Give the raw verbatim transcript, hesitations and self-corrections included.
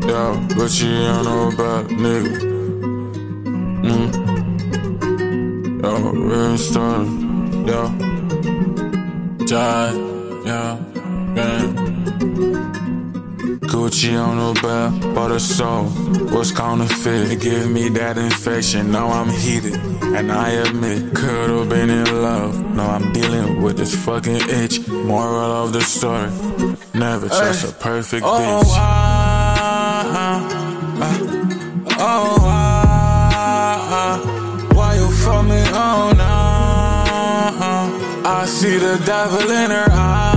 Yeah, but she ain't no bad nigga. Mm. Yo, real story. Yo, Jai, yeah, man. Gucci on the back, bought a soul. What's counterfeit? It give me that infection. Now I'm heated, and I admit, could've been in love. Now I'm dealing with this fucking itch. Moral of the story: never trust a perfect oh, bitch. Uh, uh, oh, uh, uh, why you for me? Oh, no. I see the devil in her eyes.